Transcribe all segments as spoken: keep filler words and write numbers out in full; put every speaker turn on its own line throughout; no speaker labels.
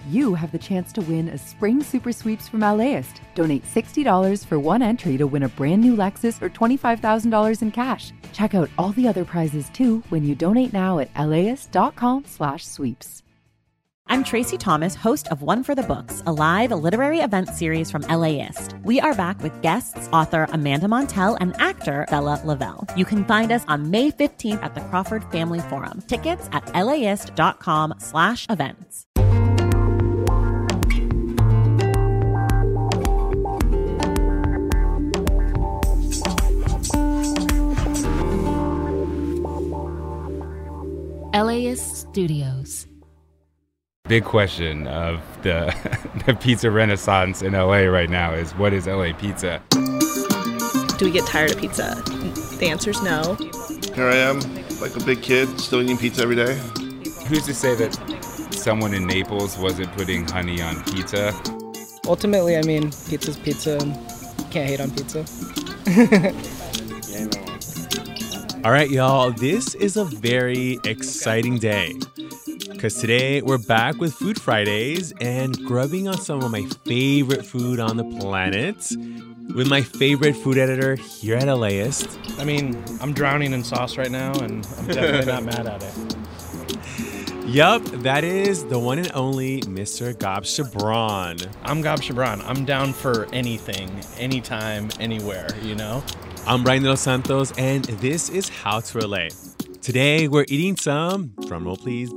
you have the chance to win a spring super sweeps from LAist. Donate sixty dollars for one entry to win a brand new Lexus or twenty-five thousand dollars in cash. Check out all the other prizes too when you donate now at laist.com slash sweeps.
I'm Tracy Thomas, host of One for the Books, a live literary event series from LAist. We are back with guests, author Amanda Montell and actor Bella Lavelle. You can find us on May fifteenth at the Crawford Family Forum. Tickets at laist.com slash events.
LAist Studios.
Big question of the the pizza renaissance in L A right now is, what is L A pizza?
Do we get tired of pizza? The answer is no.
Here I am, like a big kid, still eating pizza every day.
Who's to say that someone in Naples wasn't putting honey on pizza?
Ultimately, I mean, pizza's pizza, and you can't hate on pizza.
All right, y'all, this is a very exciting day, because today we're back with Food Fridays and grubbing on some of my favorite food on the planet with my favorite food editor here at LAist.
I mean, I'm drowning in sauce right now, and I'm definitely not mad at it.
Yup, that is the one and only Mister Gab Chabran.
I'm Gab Chabran. I'm down for anything, anytime, anywhere, you know?
I'm Brian De Los Santos, and this is How to Relate. Today, we're eating some, drumroll please,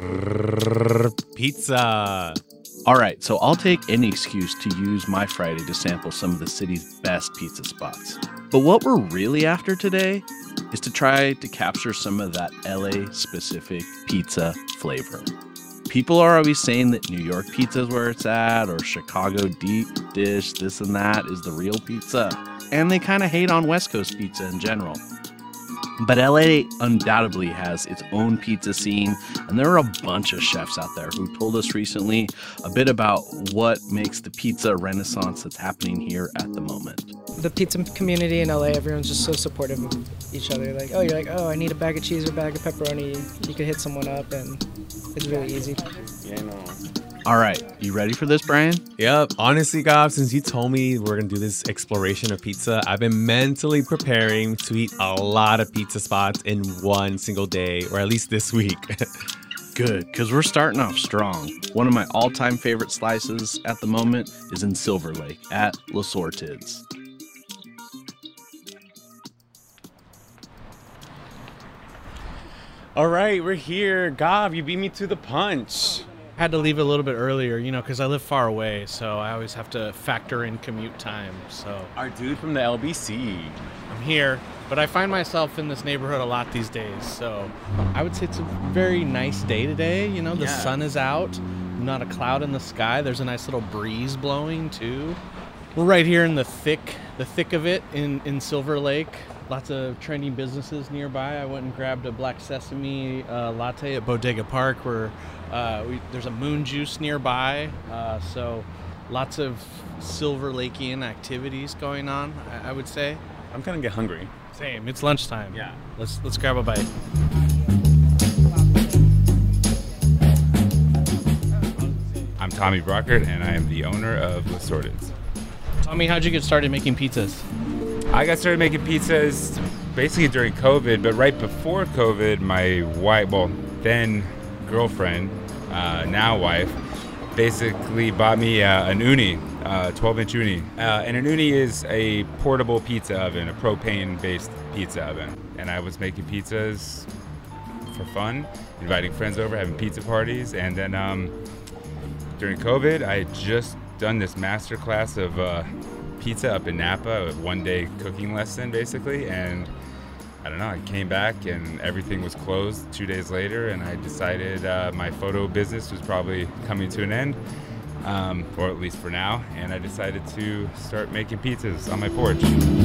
pizza.
All right, so I'll take any excuse to use my Friday to sample some of the city's best pizza spots. But what we're really after today is to try to capture some of that L A-specific pizza flavor. People are always saying that New York pizza is where it's at, or Chicago deep dish, this and that is the real pizza. And they kind of hate on West Coast pizza in general. But L A undoubtedly has its own pizza scene, and there are a bunch of chefs out there who told us recently a bit about what makes the pizza renaissance that's happening here at the moment.
The pizza community in L A, everyone's just so supportive of each other. Like, oh, you're like, oh, I need a bag of cheese or a bag of pepperoni. You could hit someone up, and it's really easy.
Yeah, I know. All right, you ready for this, Brian?
Yep. Honestly, Gab, since you told me we're going to do this exploration of pizza, I've been mentally preparing to eat a lot of pizza spots in one single day, or at least this week.
Good, because we're starting off strong. One of my all-time favorite slices at the moment is in Silver Lake at La Sortids.
All right, we're here. Gab, you beat me to the punch.
Had to leave a little bit earlier, you know, because I live far away, so I always have to factor in commute time. So
Our dude from the L B C.
I'm here, but I find myself in this neighborhood a lot these days. So I would say it's a very nice day today. You know, the
Yeah.
sun is out, not a cloud in the sky. There's a nice little breeze blowing too. We're right here in the thick, the thick of it in, in Silver Lake. Lots of trending businesses nearby. I went and grabbed a black sesame uh, latte at Bodega Park, where uh, we, there's a Moon Juice nearby. Uh, so lots of Silver Lakean activities going on, I, I would say.
I'm gonna get hungry.
Same. It's lunchtime.
Yeah.
Let's let's grab a bite.
I'm Tommy Brockert, and I am the owner of La Sortids.
Tommy, how'd you get started making pizzas?
I got started making pizzas basically during COVID, but right before COVID, my wife, well, then girlfriend, uh, now wife, basically bought me uh, an Uni, uh, twelve-inch Uni. Uh, and an Uni is a portable pizza oven, a propane-based pizza oven. And I was making pizzas for fun, inviting friends over, having pizza parties. And then um, during COVID, I had just done this master class of uh, pizza up in Napa, a one-day cooking lesson, basically. And I don't know, I came back and everything was closed two days later, and I decided uh, my photo business was probably coming to an end, um, or at least for now, and I decided to start making pizzas on my porch.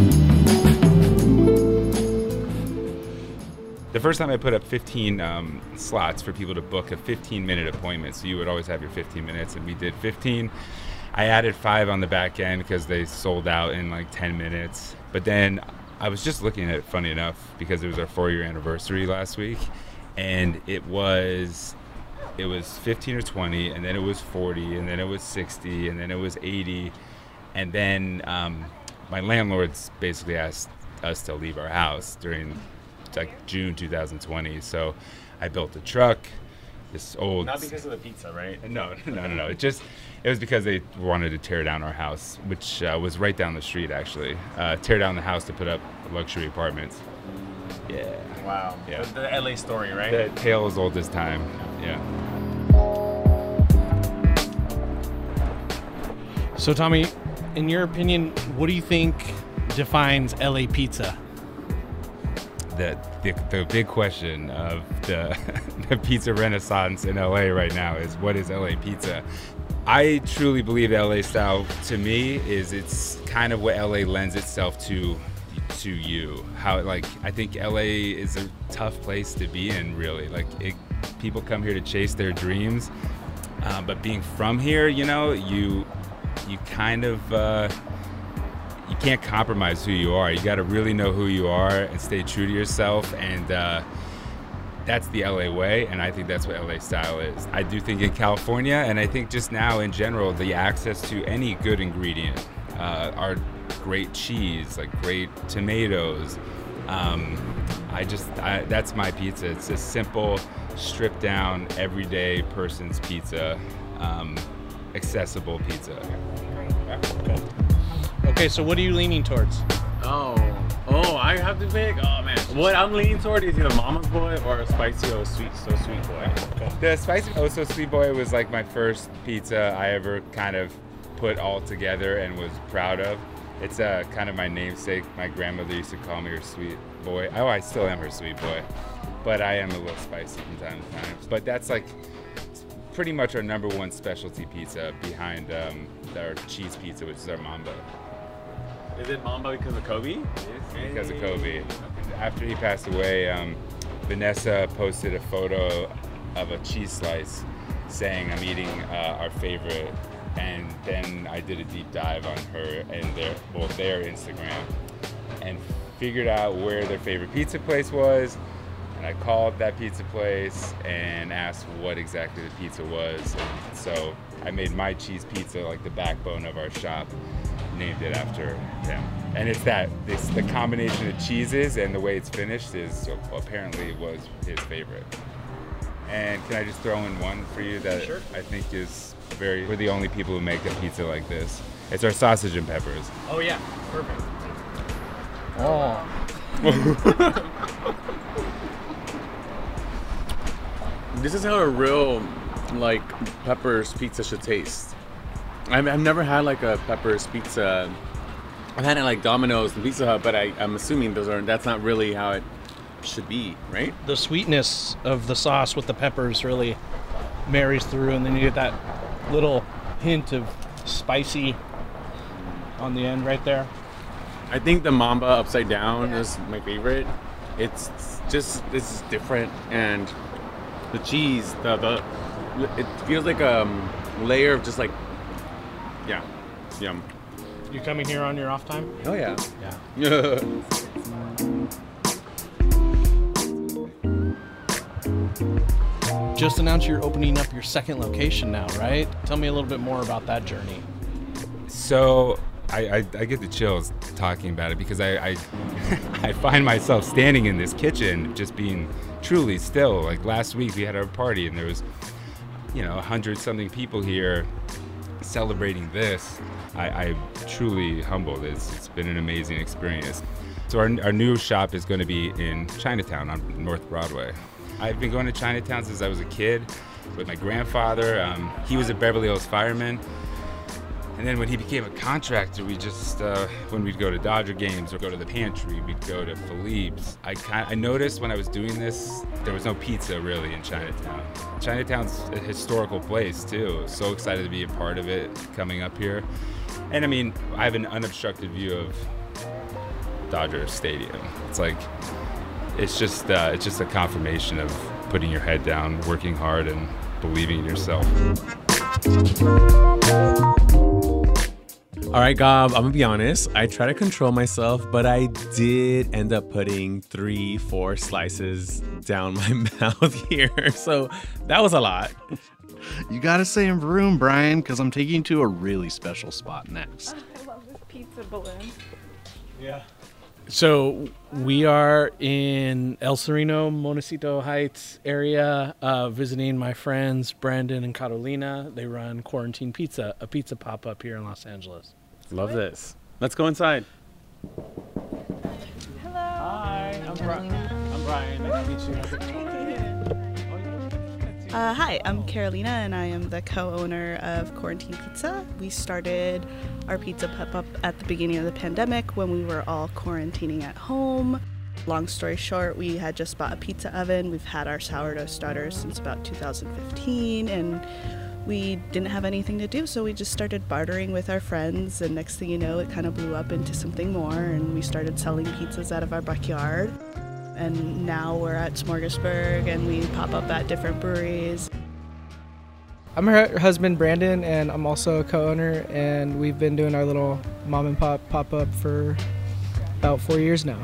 The first time I put up fifteen um, slots for people to book a fifteen minute appointment, so you would always have your fifteen minutes, and we did fifteen. I added five on the back end because they sold out in like ten minutes, but then I was just looking at it, funny enough, because it was our four-year anniversary last week, and it was it was fifteen or twenty, and then it was forty, and then it was sixty, and then it was eighty. And then um, my landlords basically asked us to leave our house during like June two thousand twenty. So I built a truck, this old...
Not because of the pizza, right?
No, no, no, no. It just, it was because they wanted to tear down our house, which uh, was right down the street, actually. Uh, tear down the house to put up luxury apartments. Yeah.
Wow.
Yeah.
The, the L A story, right?
The tale as old as time. Yeah.
So, Tommy, in your opinion, what do you think defines L A pizza?
The, the, the big question of the, the pizza renaissance in L A right now is, what is L A pizza? I truly believe L A style, to me, is it's kind of what L A lends itself to to you. How, like, I think L A is a tough place to be in, really. Like, it, people come here to chase their dreams, uh, but being from here, you know, you you kind of uh, you can't compromise who you are. You got to really know who you are and stay true to yourself, and uh, that's the L A way, and I think that's what L A style is. I do think in California, and I think just now in general, the access to any good ingredient, uh, our great cheese, like great tomatoes. Um, I just, I, that's my pizza. It's a simple, stripped down, everyday person's pizza, um, accessible pizza.
Okay. Okay, so what are you leaning towards?
Oh, oh, I have to pick? Oh, man. What I'm leaning toward is either Mama's Boy or a Spicy Oh Sweet So Sweet Boy.
Okay. The Spicy Oh So Sweet Boy was like my first pizza I ever kind of put all together and was proud of. It's uh, kind of my namesake. My grandmother used to call me her sweet boy. Oh, I still am her sweet boy. But I am a little spicy from time to time. But that's like pretty much our number one specialty pizza behind um, our cheese pizza, which is our Mamba.
Is it Mamba because of Kobe?
It's because of Kobe. After he passed away, um, Vanessa posted a photo of a cheese slice saying, I'm eating uh, our favorite. And then I did a deep dive on her and their, well, their Instagram and figured out where their favorite pizza place was. And I called that pizza place and asked what exactly the pizza was. And so I made my cheese pizza like the backbone of our shop, named it after him. And it's that, it's the combination of cheeses and the way it's finished is so apparently was his favorite. And can I just throw in one for you that sure. I think is very, we're the only people who make a pizza like this. It's our sausage and peppers.
Oh yeah, perfect.
Oh.
This is how a real, like, Peppers pizza should taste. I've, I've never had like a Peppers pizza. I've had it like Domino's and Pizza Hut, but I, I'm assuming those are, that's not really how it should be, right?
The sweetness of the sauce with the peppers really marries through, and then you get that little hint of spicy on the end right there.
I think the Mamba upside down is my favorite. It's just, it's different, and the cheese, the, the it feels like a layer of just like, yeah, yum.
You coming here on your off time?
Oh yeah.
Yeah. Just announced you're opening up your second location now, right? Tell me a little bit more about that journey.
So I, I, I get the chills talking about it because I, I I find myself standing in this kitchen just being truly still. Like last week we had our party and there was, you know, a hundred something people here celebrating this. I, I'm truly humbled. It's, it's been an amazing experience. So our, our new shop is going to be in Chinatown on North Broadway. I've been going to Chinatown since I was a kid with my grandfather. Um, he was a Beverly Hills fireman. And then when he became a contractor, we just, uh, when we'd go to Dodger games or go to the pantry, we'd go to Philippe's. I, kind I noticed when I was doing this, there was no pizza really in Chinatown. Chinatown's a historical place too. So excited to be a part of it coming up here. And I mean, I have an unobstructed view of Dodger Stadium. It's like, it's just, uh, it's just a confirmation of putting your head down, working hard, and believing in yourself.
All right, Gob, I'm gonna be honest. I try to control myself, but I did end up putting three, four slices down my mouth here. So that was a lot.
You gotta stay in room, Brian, because I'm taking you to a really special spot next.
I love this pizza balloon.
Yeah. So we are in El Sereno, Montecito Heights area, uh, visiting my friends Brandon and Carolina. They run Quarantine Pizza, a pizza pop-up here in Los Angeles.
Love this. Let's go inside.
Hello.
Hi, I'm, Bri- I'm Brian. Nice to meet you.
Uh, hi, I'm Carolina, and I am the co-owner of Quarantine Pizza. We started our pizza pop-up at the beginning of the pandemic when we were all quarantining at home. Long story short, we had just bought a pizza oven. We've had our sourdough starters since about two thousand fifteen, and we didn't have anything to do, so we just started bartering with our friends, and next thing you know, it kind of blew up into something more, and we started selling pizzas out of our backyard. And now we're at Smorgasburg, and we pop up at different breweries.
I'm her husband, Brandon, and I'm also a co-owner, and we've been doing our little mom and pop pop-up for about four years now.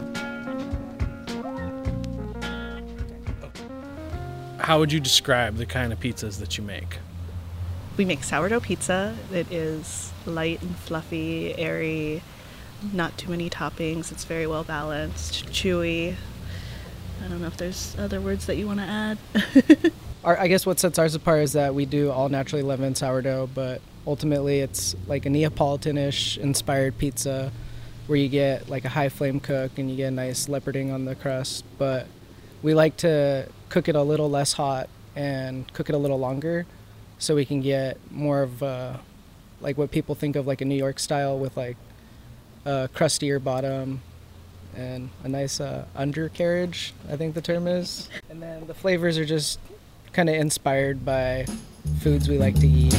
How would you describe the kind of pizzas that you make?
We make sourdough pizza. It is light and fluffy, airy, not too many toppings. It's very well balanced, chewy. I don't know if there's other words that you want to add.
Our, I guess what sets ours apart is that we do all naturally leavened sourdough, but ultimately it's like a Neapolitan-ish inspired pizza where you get like a high flame cook and you get a nice leoparding on the crust. But we like to cook it a little less hot and cook it a little longer so we can get more of uh, like what people think of like a New York style with like a crustier bottom and a nice uh, undercarriage, I think the term is. And then the flavors are just kind of inspired by foods we like to eat.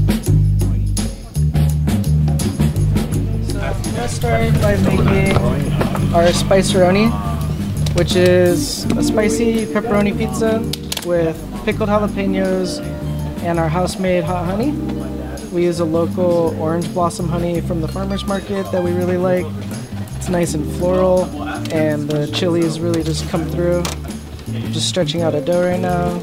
So let's start by making our spiceroni, which is a spicy pepperoni pizza with pickled jalapenos and our house-made hot honey. We use a local orange blossom honey from the farmer's market that we really like. It's nice and floral, and the chilies really just come through. Just stretching out a dough right now.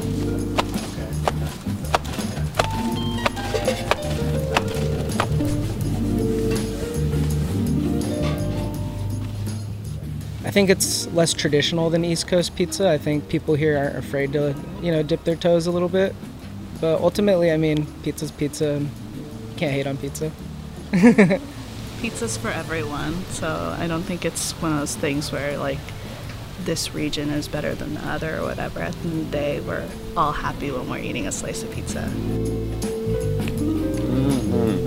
I think it's less traditional than East Coast pizza. I think people here aren't afraid to, you know, dip their toes a little bit. But ultimately, I mean, pizza's pizza. Can't hate on pizza.
Pizza's for everyone, so I don't think it's one of those things where like this region is better than the other or whatever. At the end of the day, we're all happy when we're eating a slice of pizza.
Mm-hmm.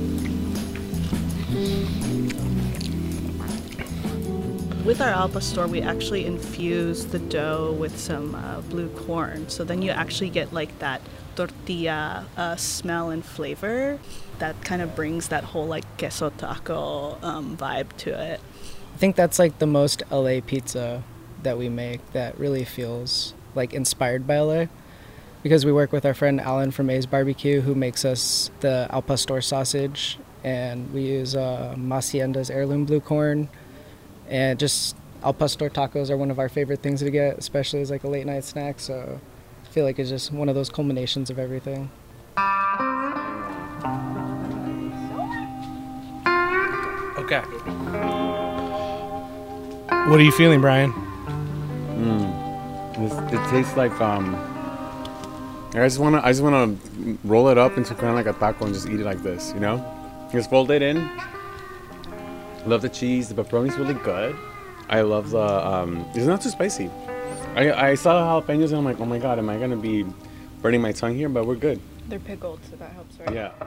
With our al pastor, we actually infuse the dough with some uh, blue corn, so then you actually get like that tortilla uh, smell and flavor that kind of brings that whole like queso taco um, vibe to it.
I think that's like the most L A pizza that we make that really feels like inspired by L A, because we work with our friend Alan from A's Barbecue, who makes us the al pastor sausage, and we use uh, Hacienda's heirloom blue corn, and just al pastor tacos are one of our favorite things to get, especially as like a late night snack. So I feel like it's just one of those culminations of everything.
Okay. What are you feeling, Brian?
Mm. This, it tastes like um. I just wanna, I just wanna roll it up into kind of like a taco and just eat it like this, you know? Just fold it in. Love the cheese. The pepperoni's really good. I love the um. It's not too spicy. I I saw the jalapenos and I'm like, oh my god, am I gonna be burning my tongue here? But we're good.
They're pickled, so that helps, right?
Yeah.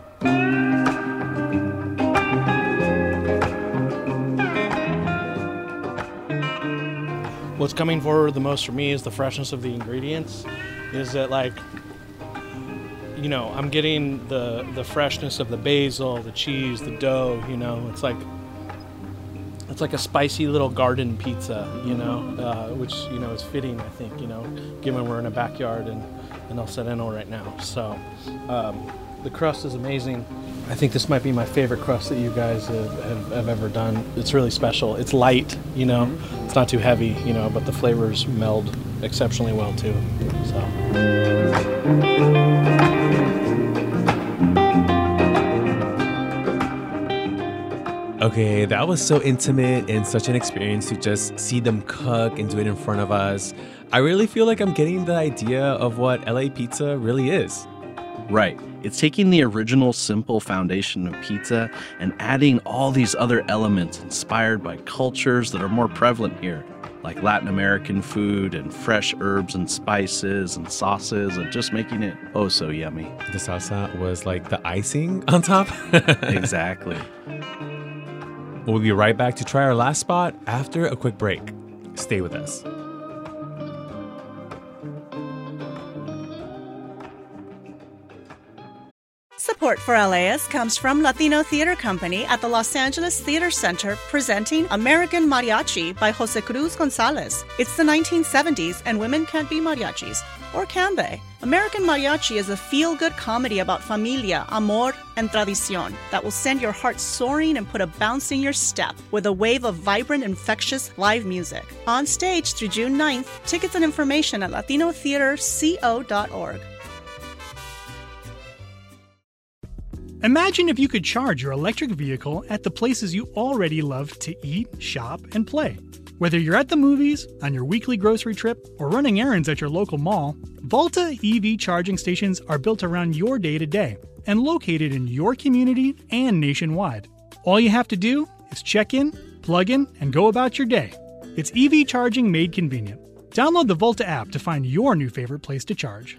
What's coming forward the most for me is the freshness of the ingredients. Is that like, you know, I'm getting the the freshness of the basil, the cheese, the dough. You know, it's like it's like a spicy little garden pizza. You know, uh, which you know is fitting, I think. You know, given we're in a backyard and and El Sereno right now. So um, the crust is amazing. I think this might be my favorite crust that you guys have, have, have ever done. It's really special. It's light, you know, mm-hmm. It's not too heavy, you know, but the flavors meld exceptionally well too. So.
Okay, that was so intimate and such an experience to just see them cook and do it in front of us. I really feel like I'm getting the idea of what L A pizza really is.
Right. It's taking the original simple foundation of pizza and adding all these other elements inspired by cultures that are more prevalent here, like Latin American food and fresh herbs and spices and sauces, and just making it oh so yummy.
The salsa was like the icing on top?
Exactly.
We'll be right back to try our last spot after a quick break. Stay with us.
Support for L A S comes from Latino Theater Company at the Los Angeles Theater Center, presenting American Mariachi by Jose Cruz Gonzalez. It's the nineteen seventies and women can't be mariachis. Or can they? American Mariachi is a feel-good comedy about familia, amor, and tradición that will send your heart soaring and put a bounce in your step with a wave of vibrant, infectious live music. On stage through June ninth, tickets and information at latino theater co dot org.
Imagine if you could charge your electric vehicle at the places you already love to eat, shop, and play. Whether you're at the movies, on your weekly grocery trip, or running errands at your local mall, Volta E V charging stations are built around your day-to-day and located in your community and nationwide. All you have to do is check in, plug in, and go about your day. It's E V charging made convenient. Download the Volta app to find your new favorite place to charge.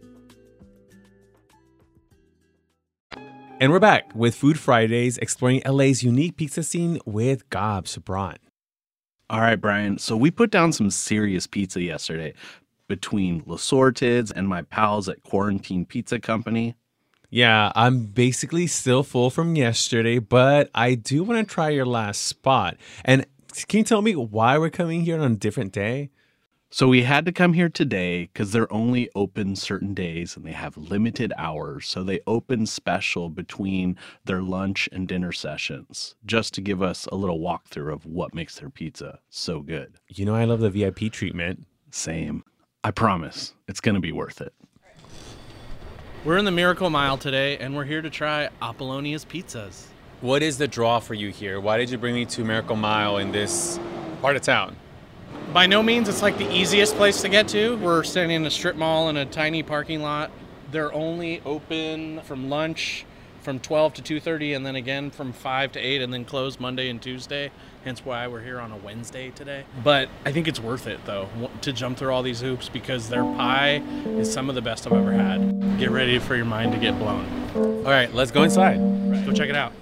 And we're back with Food Fridays, exploring L A's unique pizza scene with Gab Sabran.
All right, Brian. So we put down some serious pizza yesterday between La Sorted's and my pals at Quarantine Pizza Company.
Yeah, I'm basically still full from yesterday, but I do want to try your last spot. And can you tell me why we're coming here on a different day?
So we had to come here today because they're only open certain days and they have limited hours. So they open special between their lunch and dinner sessions just to give us a little walkthrough of what makes their pizza so good.
You know, I love the V I P treatment.
Same. I promise it's going to be worth it.
We're in the Miracle Mile today and we're here to try Apollonia's Pizzas.
What is the draw for you here? Why did you bring me to Miracle Mile in this part of town?
By no means it's like the easiest place to get to. We're standing in a strip mall in a tiny parking lot. They're only open from lunch from twelve to two thirty and then again from five to eight and then closed Monday and Tuesday. Hence why we're here on a Wednesday today. But I think it's worth it though to jump through all these hoops because their pie is some of the best I've ever had. Get ready for your mind to get blown.
All right, let's go inside.
Right. Go check it out.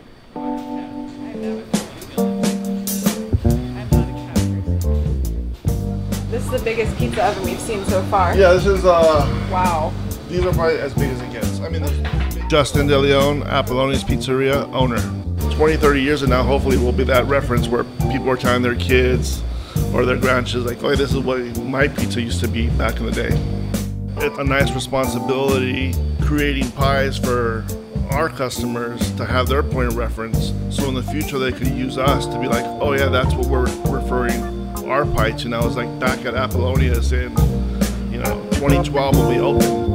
This is the biggest pizza oven we've seen so far.
Yeah, this is, uh...
wow.
These are probably as big as it gets. I mean, Justin De Leon, Apollonia's Pizzeria owner. twenty, thirty years and now, hopefully, will be that reference where people are telling their kids or their grandchildren, like, oh, this is what my pizza used to be back in the day. It's a nice responsibility creating pies for our customers to have their point of reference. So in the future, they could use us to be like, oh, yeah, that's what we're referring our pie to now. Is like back at Apollonia's in, you know, twenty twelve will be open.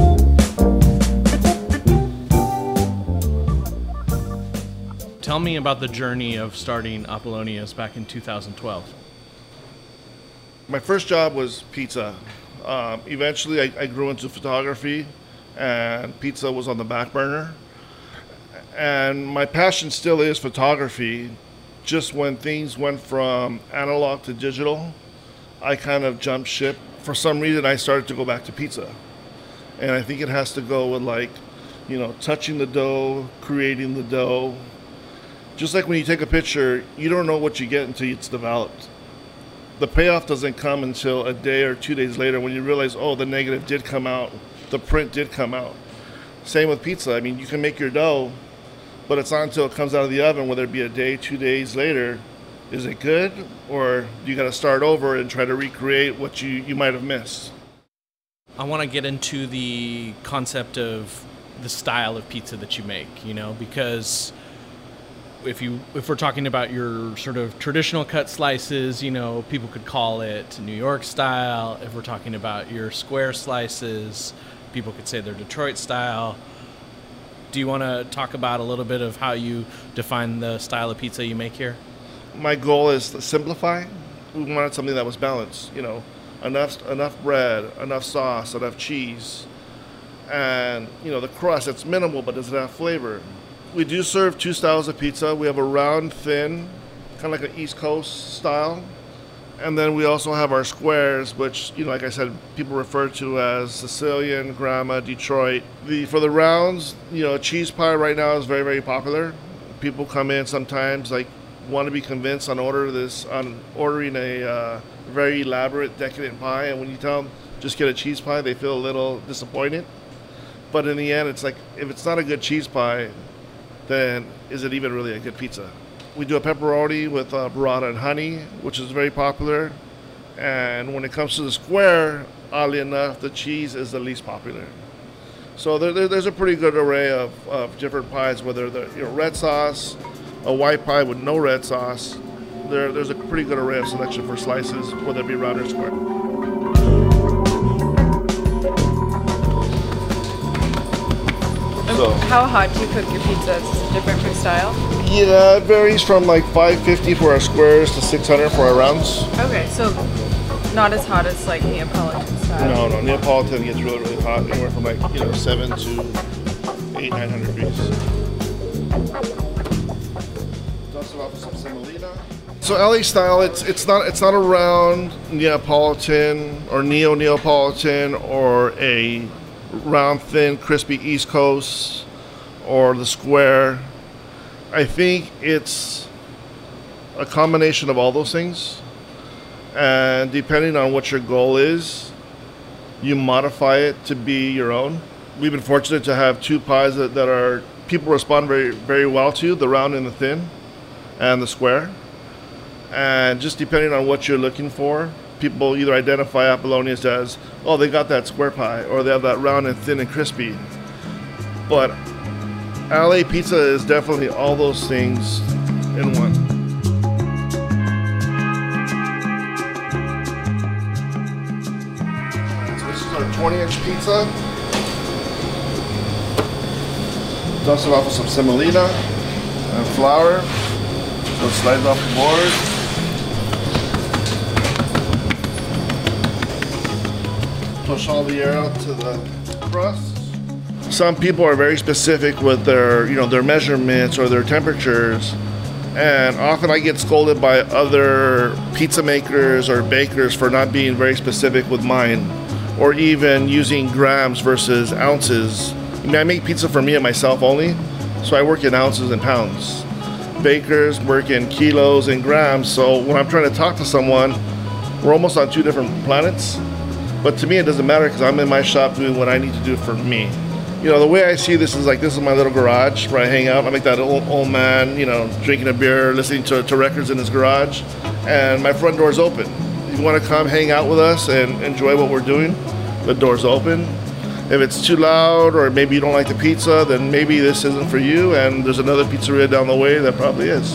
Tell me about the journey of starting Apollonia's back in two thousand twelve.
My first job was pizza. Um, eventually, I, I grew into photography, and pizza was on the back burner. And my passion still is photography. Just when things went from analog to digital, I kind of jumped ship. For some reason, I started to go back to pizza. And I think it has to go with like, you know, touching the dough, creating the dough. Just like when you take a picture, you don't know what you get until it's developed. The payoff doesn't come until a day or two days later when you realize, oh, the negative did come out, the print did come out. Same with pizza. I mean, you can make your dough, but it's not until it comes out of the oven, whether it be a day, two days later, is it good? Or you got to start over and try to recreate what you, you might have missed.
I want to get into the concept of the style of pizza that you make, you know, because if you if we're talking about your sort of traditional cut slices, you know, people could call it New York style. If we're talking about your square slices, people could say they're Detroit style. Do you want to talk about a little bit of how you define the style of pizza you make here?
My goal is to simplify. We wanted something that was balanced, you know, enough enough bread, enough sauce, enough cheese, and, you know, the crust, it's minimal, but does it have flavor? We do serve two styles of pizza. We have a round, thin, kind of like an East Coast style. And then we also have our squares, which, you know, like I said, people refer to as Sicilian, Grandma, Detroit. The For the rounds, you know, cheese pie right now is very, very popular. People come in sometimes, like, want to be convinced on order this on ordering a uh, very elaborate, decadent pie. And when you tell them, just get a cheese pie, they feel a little disappointed. But in the end, it's like, if it's not a good cheese pie, then is it even really a good pizza? We do a pepperoni with uh, burrata and honey, which is very popular. And when it comes to the square, oddly enough, the cheese is the least popular. So there, there, there's a pretty good array of, of different pies, whether they're, you know, red sauce, a white pie with no red sauce. There, there's a pretty good array of selection for slices, whether it be round or square. So,
how hot do you cook your pizzas? Is it different per style?
Yeah, it varies from like five fifty for our squares to six hundred for our rounds.
Okay, so not as hot as like Neapolitan style.
No, no, Neapolitan gets really, really hot, anywhere from like, you know, seven to eight, nine hundred degrees. Dust it off with some semolina. So L A style, it's it's not it's not a round Neapolitan or neo Neapolitan or a round, thin, crispy East Coast or the square. I think it's a combination of all those things, and depending on what your goal is, you modify it to be your own. We've been fortunate to have two pies that, that are people respond very very well to, the round and the thin and the square. And just depending on what you're looking for, people either identify Apollonius as, oh, they got that square pie, or they have that round and thin and crispy. But L A pizza is definitely all those things in one. So this is our twenty inch pizza. Dust it off with some semolina and flour. So it slides off the board. Push all the air out to the crust. Some people are very specific with their, you know, their measurements or their temperatures, and often I get scolded by other pizza makers or bakers for not being very specific with mine, or even using grams versus ounces. I mean, I make pizza for me and myself only, so I work in ounces and pounds. Bakers work in kilos and grams, so when I'm trying to talk to someone, we're almost on two different planets. But to me, it doesn't matter because I'm in my shop doing what I need to do for me. You know, the way I see this is like, this is my little garage where I hang out. I'm like that old, old man, you know, drinking a beer, listening to, to records in his garage. And my front door's open. If you want to come hang out with us and enjoy what we're doing, the door's open. If it's too loud or maybe you don't like the pizza, then maybe this isn't for you. And there's another pizzeria down the way that probably is.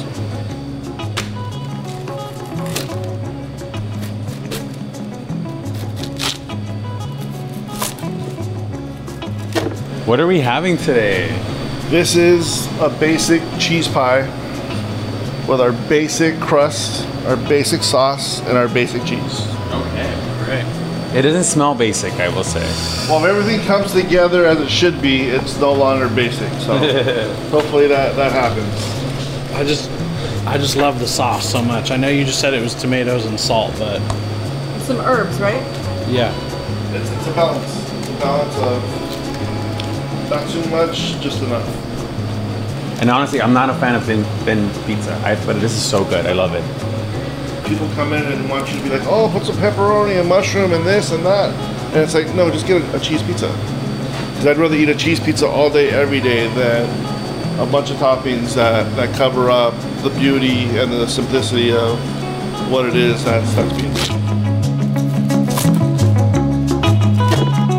What are we having today?
This is a basic cheese pie with our basic crust, our basic sauce, and our basic cheese.
Okay, great. It doesn't smell basic, I will say.
Well, if everything comes together as it should be, it's no longer basic. So hopefully that, that happens.
I just I just love the sauce so much. I know you just said it was tomatoes and salt, but
some herbs, right?
Yeah.
It's, it's a balance. It's a balance of not too much, just enough.
And honestly, I'm not a fan of thin, thin pizza, I, but this is so good. I love it.
People come in and want you to be like, oh, put some pepperoni and mushroom and this and that. And it's like, no, just get a, a cheese pizza. Because I'd rather eat a cheese pizza all day, every day than a bunch of toppings that, that cover up the beauty and the simplicity of what it is that's, that's pizza.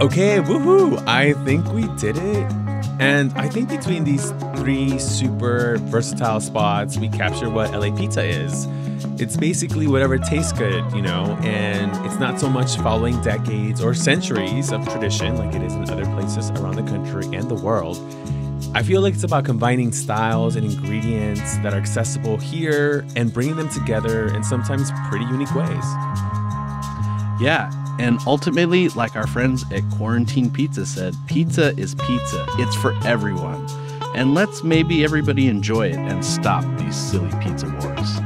Okay, woohoo! I think we did it. And I think between these three super versatile spots, we capture what L A pizza is. It's basically whatever tastes good, you know, and it's not so much following decades or centuries of tradition like it is in other places around the country and the world. I feel like it's about combining styles and ingredients that are accessible here and bringing them together in sometimes pretty unique ways.
Yeah, and ultimately, like our friends at Quarantine Pizza said, pizza is pizza. It's for everyone. And let's maybe everybody enjoy it and stop these silly pizza wars.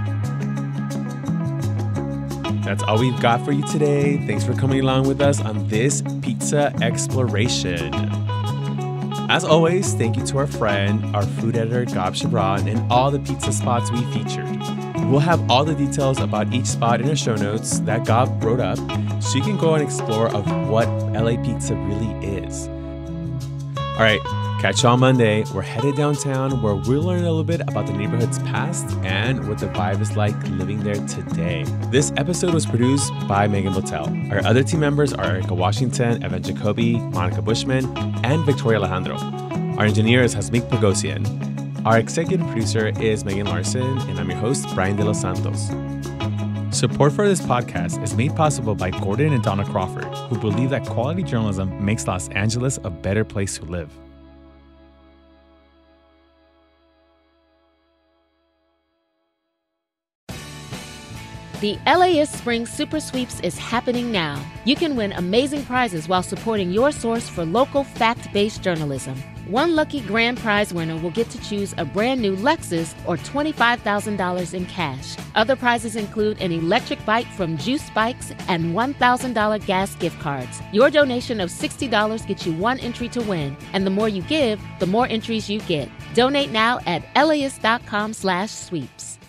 That's all we've got for you today. Thanks for coming along with us on this pizza exploration. As always, thank you to our friend, our food editor, Gab Chabran, and all the pizza spots we featured. We'll have all the details about each spot in our show notes that Gab wrote up, so you can go and explore of what L A pizza really is. All right, catch you on Monday. We're headed downtown where we'll learn a little bit about the neighborhood's past and what the vibe is like living there today. This episode was produced by Megan Botel. Our other team members are Erica Washington, Evan Jacoby, Monica Bushman, and Victoria Alejandro. Our engineer is Hasmik Pagosian. Our executive producer is Megan Larson, and I'm your host, Brian De Los Santos. Support for this podcast is made possible by Gordon and Donna Crawford, who believe that quality journalism makes Los Angeles a better place to live.
The LAist Spring Super Sweeps is happening now. You can win amazing prizes while supporting your source for local fact-based journalism. One lucky grand prize winner will get to choose a brand new Lexus or twenty-five thousand dollars in cash. Other prizes include an electric bike from Juice Bikes and one thousand dollars gas gift cards. Your donation of sixty dollars gets you one entry to win, and the more you give, the more entries you get. Donate now at laist dot com slash sweeps.